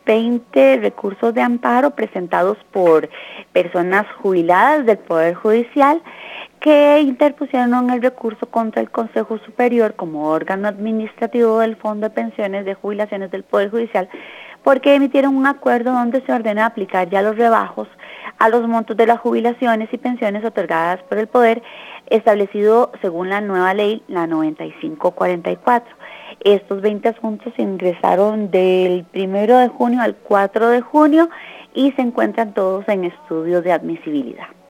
20 recursos de amparo presentados por personas jubiladas del Poder Judicial que interpusieron el recurso contra el Consejo Superior como órgano administrativo del Fondo de Pensiones de Jubilaciones del Poder Judicial, porque emitieron un acuerdo donde se ordena aplicar ya los rebajos a los montos de las jubilaciones y pensiones otorgadas por el Poder, establecido según la nueva ley, la 9544. Estos 20 asuntos se ingresaron del 1 de junio al 4 de junio y se encuentran todos en estudios de admisibilidad.